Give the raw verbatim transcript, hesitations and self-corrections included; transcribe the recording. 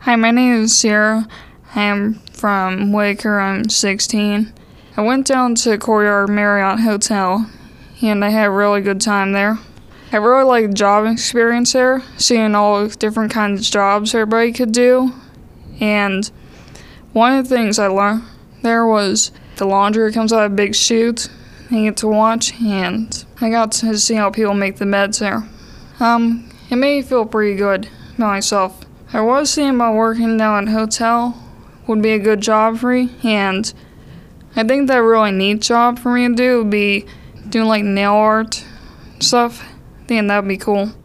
Hi, my name is Sierra. I am from Waker. I'm sixteen. I went down to Courtyard Marriott Hotel, and I had a really good time there. I really liked the job experience there, seeing all the different kinds of jobs everybody could do. And one of the things I learned there was the laundry comes out of a big chute, and you get to watch, and I got to see how people make the beds there. Um, it made me feel pretty good about myself. I was thinking about working down at a hotel would be a good job for me, and I think that a really neat job for me to do would be doing like nail art stuff. I think that would be cool.